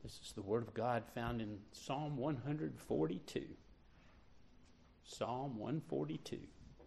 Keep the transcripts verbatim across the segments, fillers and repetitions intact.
This is the Word of God found in Psalm one forty-two. Psalm one forty-two.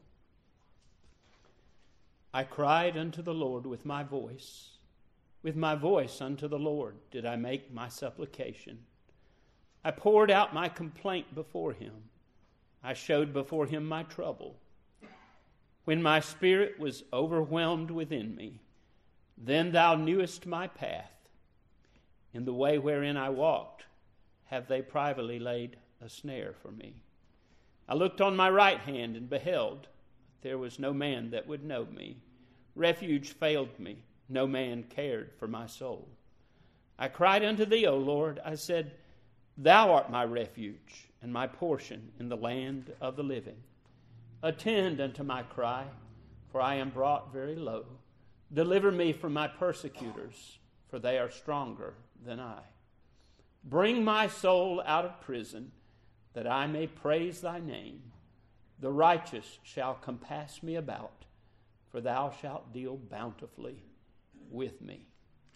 I cried unto the Lord with my voice. With my voice unto the Lord did I make my supplication. I poured out my complaint before him. I showed before him my trouble. When my spirit was overwhelmed within me, then thou knewest my path. In the way wherein I walked, have they privately laid a snare for me. I looked on my right hand and beheld, there was no man that would know me. Refuge failed me, no man cared for my soul. I cried unto thee, O Lord, I said, thou art my refuge and my portion in the land of the living. Attend unto my cry, for I am brought very low. Deliver me from my persecutors, for they are stronger than I. Bring my soul out of prison, that I may praise thy name. The righteous shall compass me about, for thou shalt deal bountifully with me.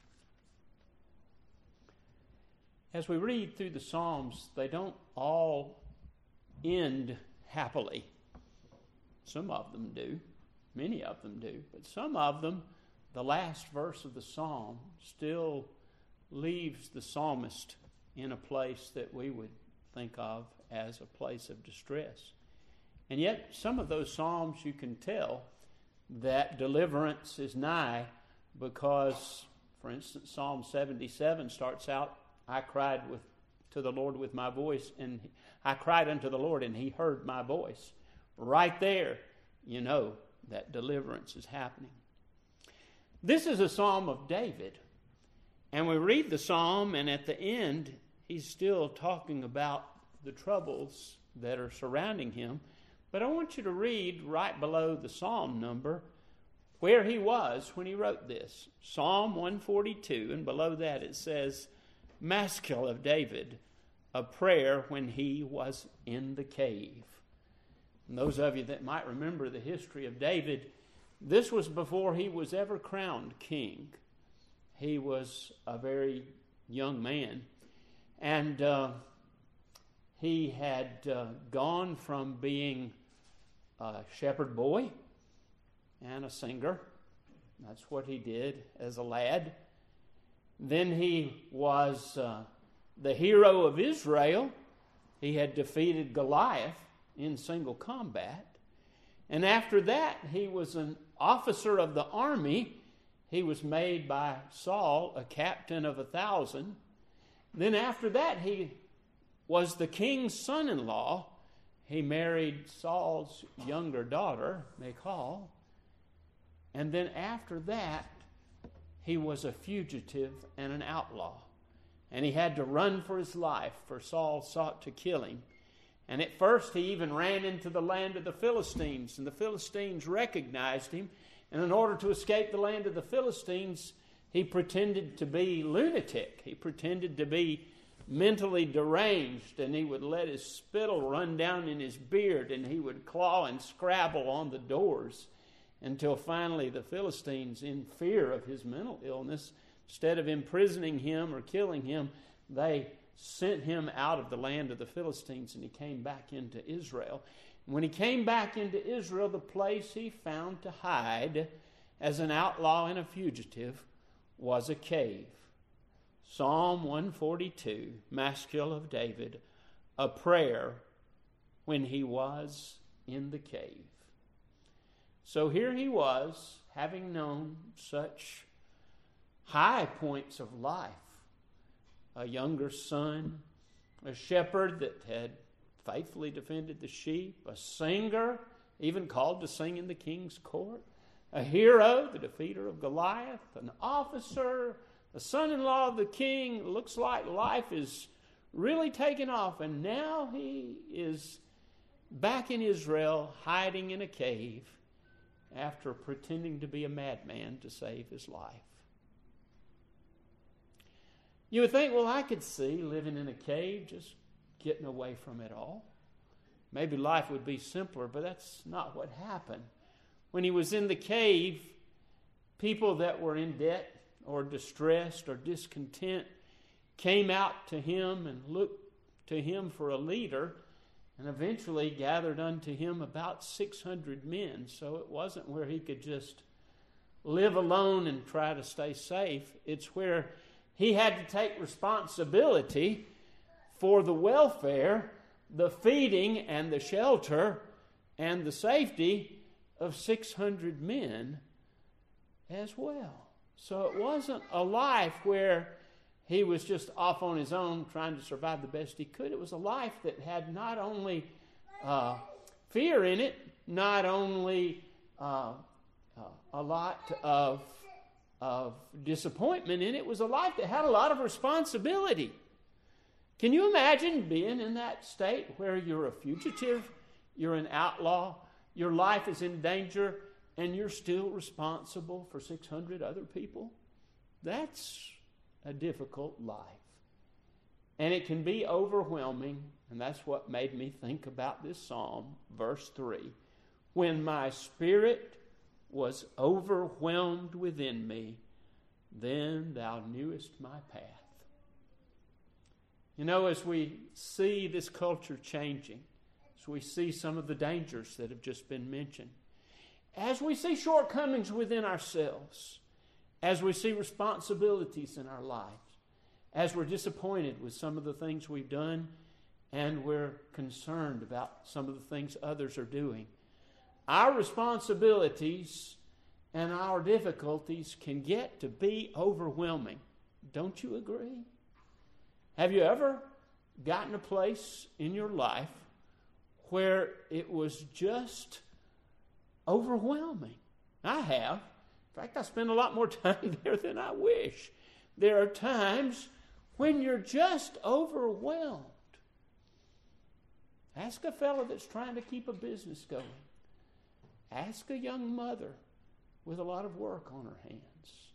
As we read through the Psalms, they don't all end happily. Some of them do. Many of them do. But some of them, the last verse of the Psalm still leaves the psalmist in a place that we would think of as a place of distress. And yet, some of those Psalms you can tell that deliverance is nigh because, for instance, Psalm seventy-seven starts out, I cried with to the Lord with my voice, and I cried unto the Lord, and he heard my voice. Right there, you know that deliverance is happening. This is a psalm of David. And we read the psalm, and at the end, he's still talking about the troubles that are surrounding him. But I want you to read right below the psalm number where he was when he wrote this. Psalm one forty-two, and below that it says, Maskil of David, a prayer when he was in the cave. And those of you that might remember the history of David, this was before he was ever crowned king. He was a very young man. And uh, he had uh, gone from being a shepherd boy and a singer. That's what he did as a lad. Then he was uh, the hero of Israel. He had defeated Goliath in single combat. And after that, he was an officer of the army. He was made by Saul a captain of a thousand. Then after that, he was the king's son-in-law. He married Saul's younger daughter, Michal. And then after that, he was a fugitive and an outlaw. And he had to run for his life, for Saul sought to kill him. And at first he even ran into the land of the Philistines, and the Philistines recognized him. And in order to escape the land of the Philistines, he pretended to be lunatic. He pretended to be mentally deranged, and he would let his spittle run down in his beard, and he would claw and scrabble on the doors until finally the Philistines, in fear of his mental illness, instead of imprisoning him or killing him, they sent him out of the land of the Philistines, and he came back into Israel. When he came back into Israel, the place he found to hide as an outlaw and a fugitive was a cave. Psalm one forty-two, Maskil of David, a prayer when he was in the cave. So here he was, having known such high points of life. A younger son, a shepherd that had faithfully defended the sheep, a singer, even called to sing in the king's court, a hero, the defeater of Goliath, an officer, a son-in-law of the king. Looks like life is really taking off, and now he is back in Israel, hiding in a cave after pretending to be a madman to save his life. You would think, well, I could see living in a cave, just getting away from it all. Maybe life would be simpler, but that's not what happened. When he was in the cave, people that were in debt or distressed or discontent came out to him and looked to him for a leader, and eventually gathered unto him about six hundred men. So it wasn't where he could just live alone and try to stay safe. It's where he had to take responsibility for the welfare, the feeding, and the shelter, and the safety of six hundred men as well. So it wasn't a life where he was just off on his own trying to survive the best he could. It was a life that had not only uh, fear in it, not only uh, uh, a lot of, of disappointment in it, it was a life that had a lot of responsibility. Can you imagine being in that state where you're a fugitive, you're an outlaw, your life is in danger, and you're still responsible for six hundred other people? That's a difficult life. And it can be overwhelming, and that's what made me think about this psalm, verse three. When my spirit was overwhelmed within me, then thou knewest my path. You know, as we see this culture changing, as we see some of the dangers that have just been mentioned, as we see shortcomings within ourselves, as we see responsibilities in our lives, as we're disappointed with some of the things we've done, and we're concerned about some of the things others are doing, our responsibilities and our difficulties can get to be overwhelming. Don't you agree? Have you ever gotten a place in your life where it was just overwhelming? I have. In fact, I spend a lot more time there than I wish. There are times when you're just overwhelmed. Ask a fellow that's trying to keep a business going. Ask a young mother with a lot of work on her hands.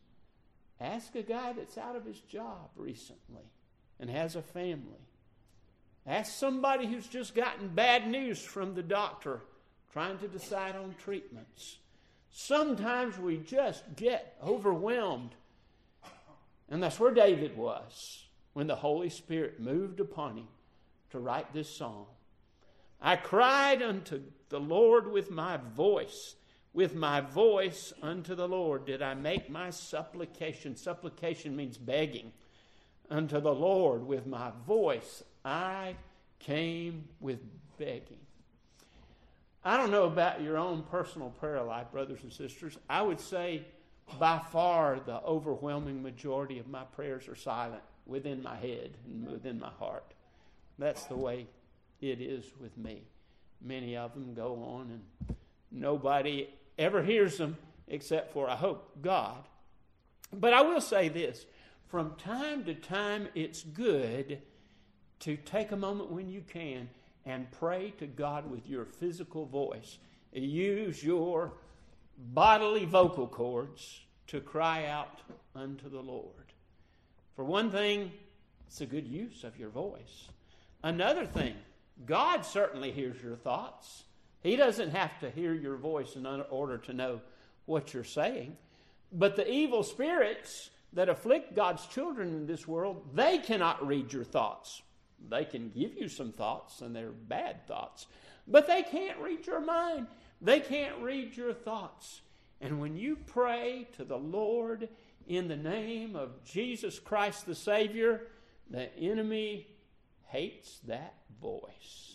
Ask a guy that's out of his job recently and has a family. Ask somebody who's just gotten bad news from the doctor trying to decide on treatments. Sometimes we just get overwhelmed. And that's where David was when the Holy Spirit moved upon him to write this psalm. I cried unto the Lord with my voice. With my voice unto the Lord did I make my supplication. Supplication means begging. Unto the Lord with my voice I came with begging. I don't know about your own personal prayer life, brothers and sisters. I would say by far the overwhelming majority of my prayers are silent within my head and within my heart. That's the way it is with me. Many of them go on and nobody ever hears them except for, I hope, God. But I will say this. From time to time, it's good to take a moment when you can and pray to God with your physical voice. Use your bodily vocal cords to cry out unto the Lord. For one thing, it's a good use of your voice. Another thing, God certainly hears your thoughts. He doesn't have to hear your voice in order to know what you're saying. But the evil spirits that afflict God's children in this world, they cannot read your thoughts. They can give you some thoughts, and they're bad thoughts. But they can't read your mind. They can't read your thoughts. And when you pray to the Lord in the name of Jesus Christ the Savior, the enemy hates that voice.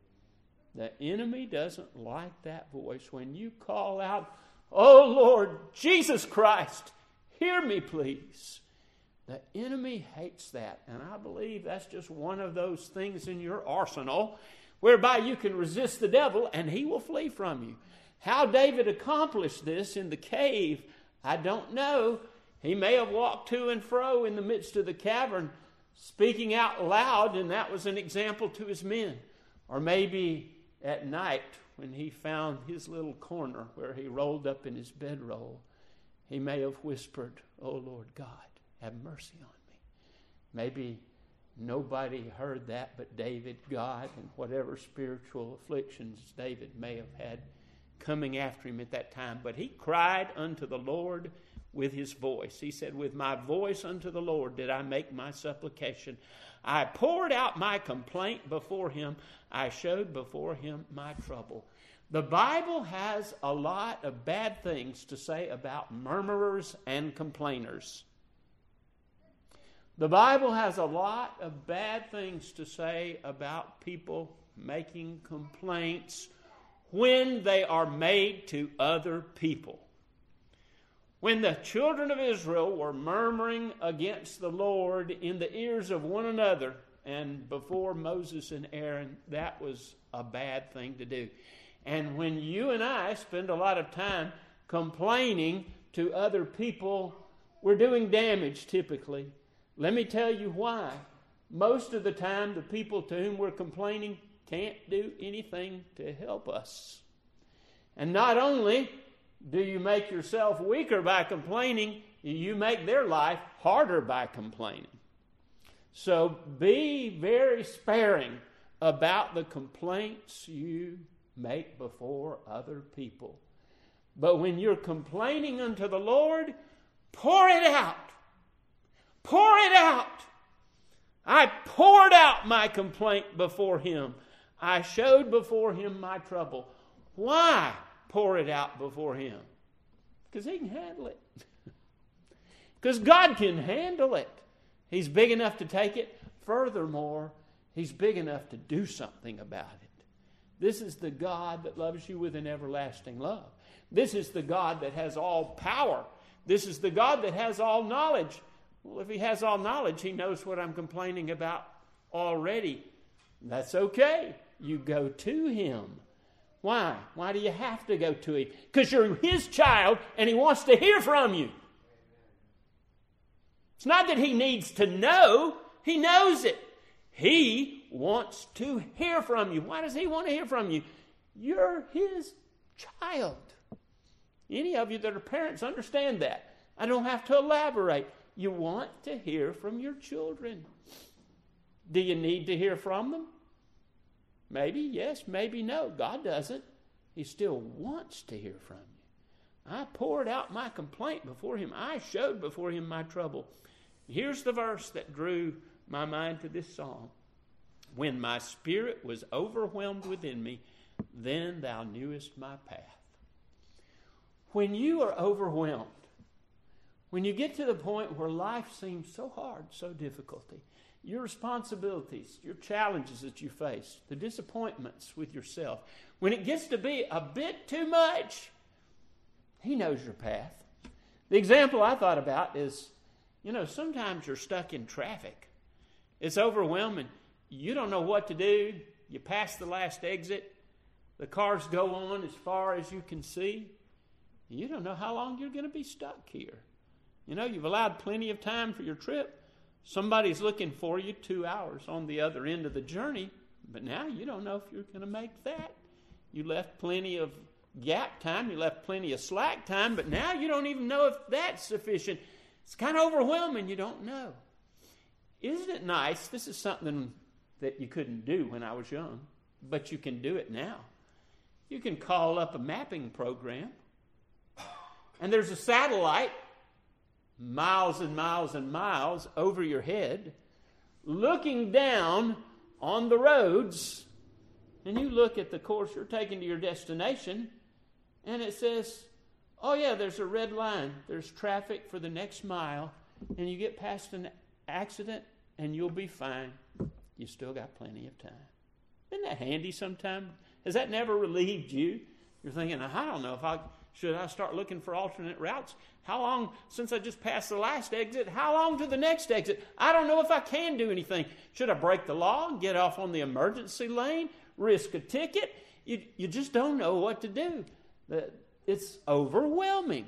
The enemy doesn't like that voice. When you call out, "Oh Lord, Jesus Christ, hear me please." The enemy hates that. And I believe that's just one of those things in your arsenal whereby you can resist the devil and he will flee from you. How David accomplished this in the cave, I don't know. He may have walked to and fro in the midst of the cavern, speaking out loud, and that was an example to his men. Or maybe at night when he found his little corner where he rolled up in his bedroll, he may have whispered, "Oh Lord God, have mercy on me." Maybe nobody heard that but David, God, and whatever spiritual afflictions David may have had coming after him at that time. But he cried unto the Lord with his voice. He said, with my voice unto the Lord did I make my supplication. I poured out my complaint before him. I showed before him my trouble. The Bible has a lot of bad things to say about murmurers and complainers. The Bible has a lot of bad things to say about people making complaints when they are made to other people. When the children of Israel were murmuring against the Lord in the ears of one another and before Moses and Aaron, that was a bad thing to do. And when you and I spend a lot of time complaining to other people, we're doing damage typically. Let me tell you why. Most of the time, the people to whom we're complaining can't do anything to help us. And not only do you make yourself weaker by complaining, you make their life harder by complaining. So be very sparing about the complaints you make before other people. But when you're complaining unto the Lord, pour it out. Pour it out. I poured out my complaint before him. I showed before him my trouble. Why pour it out before him? Because he can handle it. Because God can handle it. He's big enough to take it. Furthermore, he's big enough to do something about it. This is the God that loves you with an everlasting love. This is the God that has all power. This is the God that has all knowledge. Well, if he has all knowledge, he knows what I'm complaining about already. That's okay. You go to him. Why? Why do you have to go to him? Because you're his child and he wants to hear from you. It's not that he needs to know. He knows it. He wants to hear from you. Why does he want to hear from you? You're his child. Any of you that are parents understand that. I don't have to elaborate. You want to hear from your children. Do you need to hear from them? Maybe yes, maybe no. God doesn't. He still wants to hear from you. I poured out my complaint before him. I showed before him my trouble. Here's the verse that drew my mind to this psalm. When my spirit was overwhelmed within me, then thou knewest my path. When you are overwhelmed, when you get to the point where life seems so hard, so difficult, your responsibilities, your challenges that you face, the disappointments with yourself, when it gets to be a bit too much, he knows your path. The example I thought about is, you know, sometimes you're stuck in traffic. It's overwhelming. You don't know what to do. You pass the last exit. The cars go on as far as you can see. You don't know how long you're going to be stuck here. You know, you've allowed plenty of time for your trip. Somebody's looking for you two hours on the other end of the journey, but now you don't know if you're going to make that. You left plenty of gap time. You left plenty of slack time, but now you don't even know if that's sufficient. It's kind of overwhelming. You don't know. Isn't it nice? This is something that you couldn't do when I was young, but you can do it now. You can call up a mapping program, and there's a satellite miles and miles and miles over your head, looking down on the roads, and you look at the course you're taking to your destination, and it says, oh yeah, there's a red line. There's traffic for the next mile, and you get past an accident, and you'll be fine. You still got plenty of time. Isn't that handy sometimes? Has that never relieved you? You're thinking, I don't know if I... Should I start looking for alternate routes? How long, since I just passed the last exit, how long to the next exit? I don't know if I can do anything. Should I break the law and get off on the emergency lane, risk a ticket? You, you just don't know what to do. It's overwhelming.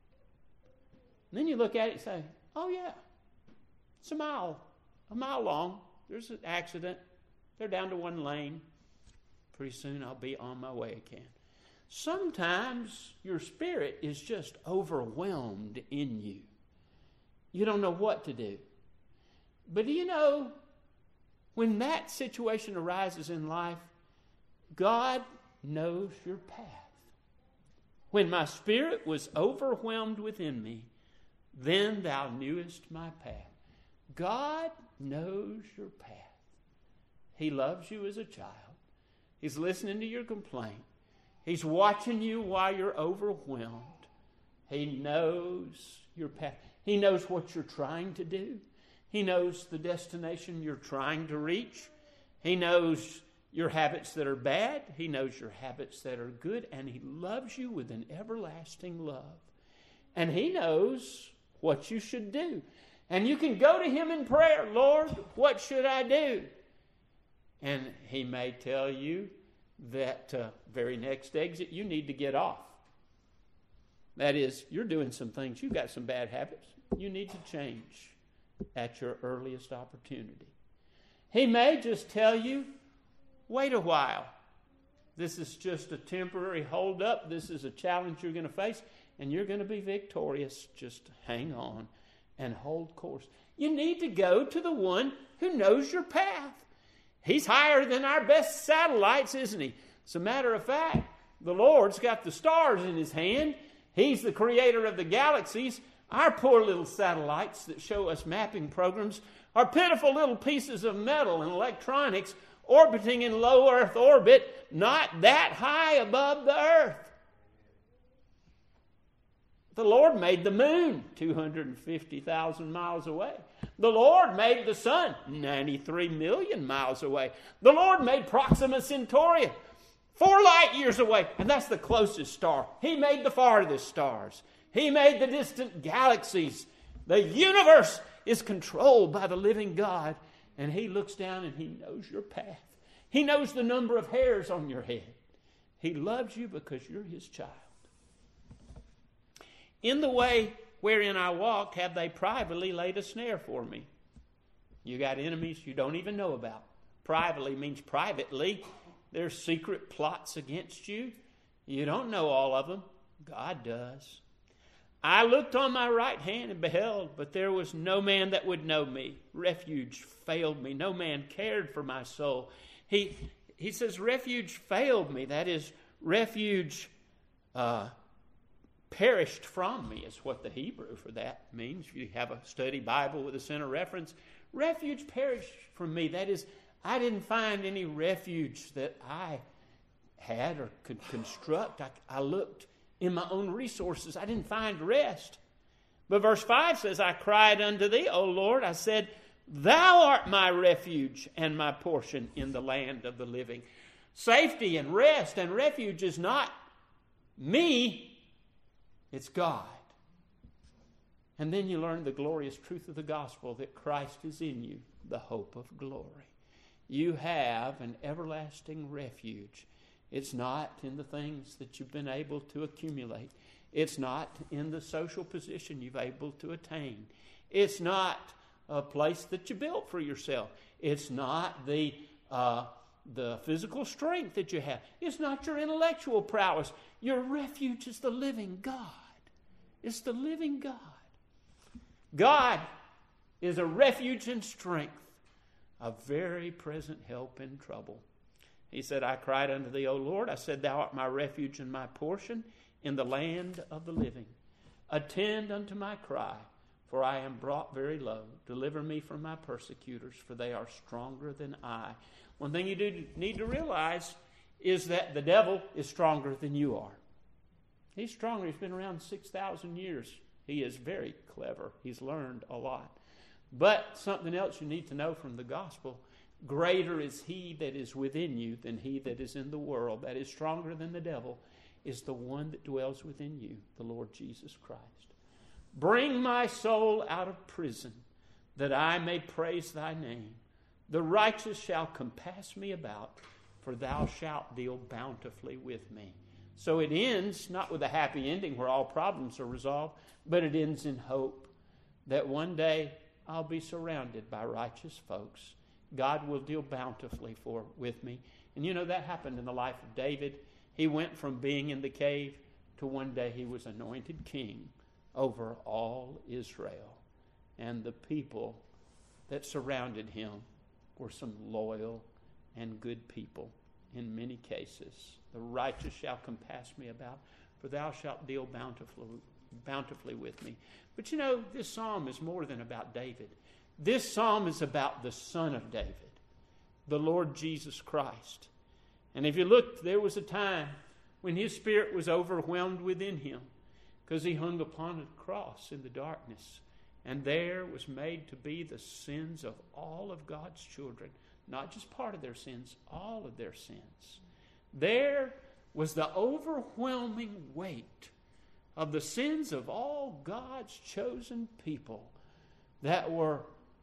And then you look at it and say, oh yeah, it's a mile, a mile long. There's an accident. They're down to one lane. Pretty soon I'll be on my way again. Sometimes your spirit is just overwhelmed in you. You don't know what to do. But do you know, when that situation arises in life, God knows your path. When my spirit was overwhelmed within me, then thou knewest my path. God knows your path. He loves you as a child. He's listening to your complaint. He's watching you while you're overwhelmed. He knows your path. He knows what you're trying to do. He knows the destination you're trying to reach. He knows your habits that are bad. He knows your habits that are good. And He loves you with an everlasting love. And He knows what you should do. And you can go to Him in prayer. Lord, what should I do? And He may tell you that uh, very next exit you need to get off. That is, you're doing some things. You've got some bad habits. You need to change at your earliest opportunity. He may just tell you, wait a while. This is just a temporary hold-up. This is a challenge you're going to face, and you're going to be victorious. Just hang on and hold course. You need to go to the one who knows your path. He's higher than our best satellites, isn't He? As a matter of fact, the Lord's got the stars in His hand. He's the creator of the galaxies. Our poor little satellites that show us mapping programs are pitiful little pieces of metal and electronics orbiting in low Earth orbit, not that high above the Earth. The Lord made the moon two hundred fifty thousand miles away. The Lord made the sun ninety-three million miles away. The Lord made Proxima Centauri four light years away, and that's the closest star. He made the farthest stars. He made the distant galaxies. The universe is controlled by the living God, and He looks down and He knows your path. He knows the number of hairs on your head. He loves you because you're His child. In the way wherein I walk have they privately laid a snare for me. You got enemies you don't even know about. Privately means privately. There's secret plots against you. You don't know all of them. God does. I looked on my right hand and beheld, but there was no man that would know me. Refuge failed me. No man cared for my soul. He he says refuge failed me. That is, refuge uh, perished from me is what the Hebrew for that means. If you have a study Bible with a center reference, refuge perished from me. That is, I didn't find any refuge that I had or could construct. I, I looked in my own resources. I didn't find rest. But verse five says, I cried unto Thee, O Lord. I said, Thou art my refuge and my portion in the land of the living. Safety and rest and refuge is not me. It's God. And then you learn the glorious truth of the gospel that Christ is in you, the hope of glory. You have an everlasting refuge. It's not in the things that you've been able to accumulate. It's not in the social position you've been able to attain. It's not a place that you built for yourself. It's not the uh, the physical strength that you have. It's not your intellectual prowess. Your refuge is the living God. It's the living God. God is a refuge and strength, a very present help in trouble. He said, I cried unto Thee, O Lord. I said, Thou art my refuge and my portion in the land of the living. Attend unto my cry, for I am brought very low. Deliver me from my persecutors, for they are stronger than I. One thing you do need to realize is that the devil is stronger than you are. He's stronger. He's been around six thousand years. He is very clever. He's learned a lot. But something else you need to know from the gospel, greater is He that is within you than he that is in the world. That is stronger than the devil, is the one that dwells within you, the Lord Jesus Christ. Bring my soul out of prison, that I may praise Thy name. The righteous shall compass me about, for Thou shalt deal bountifully with me. So it ends not with a happy ending where all problems are resolved, but it ends in hope that one day I'll be surrounded by righteous folks. God will deal bountifully for with me. And you know, that happened in the life of David. He went from being in the cave to one day he was anointed king over all Israel. And the people that surrounded him were some loyal and good people in many cases. The righteous shall compass me about, for Thou shalt deal bountifully bountifully with me. But you know, this psalm is more than about David. This psalm is about the Son of David, the Lord Jesus Christ. And if you look, there was a time when his spirit was overwhelmed within him because he hung upon a cross in the darkness. And there was made to be the sins of all of God's children. Not just part of their sins, all of their sins. There was the overwhelming weight of the sins of all God's chosen people that were,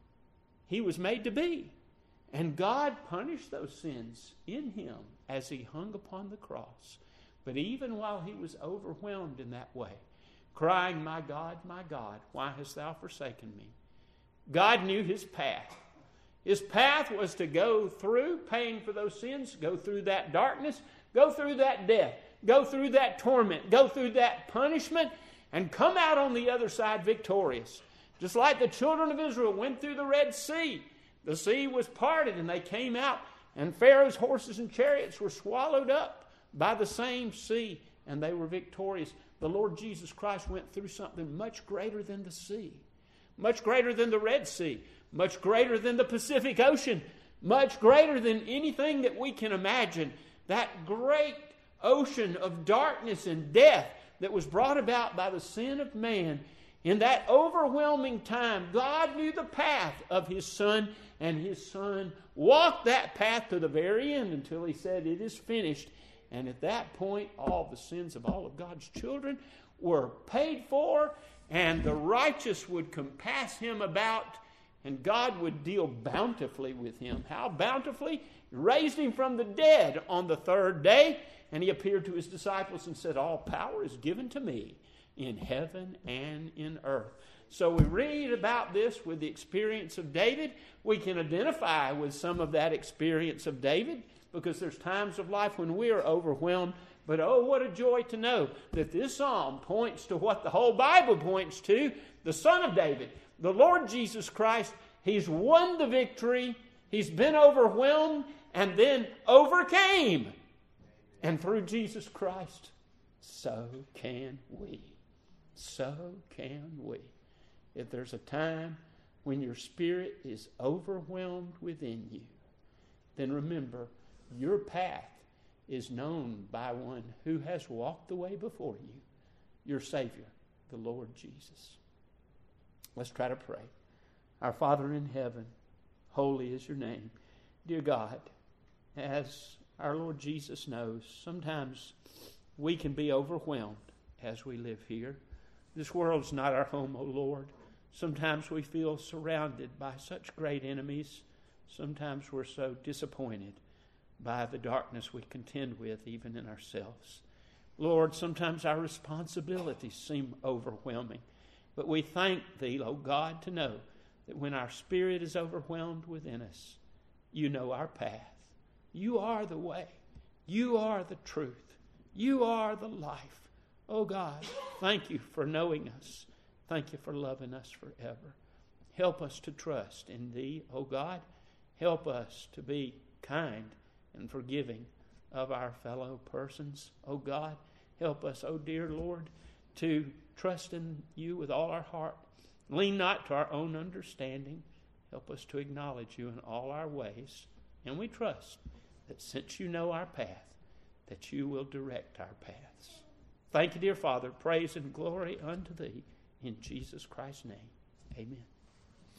he was made to be. And God punished those sins in him as he hung upon the cross. But even while he was overwhelmed in that way, crying, "My God, my God, why hast thou forsaken me?" God knew his path. His path was to go through paying for those sins, go through that darkness, go through that death, go through that torment, go through that punishment, and come out on the other side victorious. Just like the children of Israel went through the Red Sea. The sea was parted and they came out, and Pharaoh's horses and chariots were swallowed up by the same sea, and they were victorious. The Lord Jesus Christ went through something much greater than the sea, much greater than the Red Sea, much greater than the Pacific Ocean, much greater than anything that we can imagine. That great ocean of darkness and death that was brought about by the sin of man. In that overwhelming time, God knew the path of his Son, and his Son walked that path to the very end until he said, "It is finished." And at that point, all the sins of all of God's children were paid for, and the righteous would compass him about, and God would deal bountifully with him. How bountifully? He raised him from the dead on the third day, and he appeared to his disciples and said, "All power is given to me in heaven and in earth." So we read about this with the experience of David. We can identify with some of that experience of David because there's times of life when we are overwhelmed. But oh, what a joy to know that this psalm points to what the whole Bible points to, the Son of David, the Lord Jesus Christ. He's won the victory. He's been overwhelmed and then overcame. And through Jesus Christ, so can we. So can we. If there's a time when your spirit is overwhelmed within you, then remember, your path is known by one who has walked the way before you, your Savior, the Lord Jesus. Let's try to pray. Our Father in heaven, holy is your name. Dear God, as our Lord Jesus knows, sometimes we can be overwhelmed as we live here. This world's not our home, O Lord. Sometimes we feel surrounded by such great enemies. Sometimes we're so disappointed by the darkness we contend with, even in ourselves. Lord, sometimes our responsibilities seem overwhelming. But we thank Thee, O God, to know that when our spirit is overwhelmed within us, You know our path. You are the way. You are the truth. You are the life. Oh God, thank You for knowing us. Thank You for loving us forever. Help us to trust in Thee, oh God. Help us to be kind and forgiving of our fellow persons, oh God. Help us, oh dear Lord, to trust in You with all our heart. Lean not to our own understanding. Help us to acknowledge You in all our ways. And we trust that since You know our path, that You will direct our paths. Thank You, dear Father. Praise and glory unto Thee. In Jesus Christ's name, amen.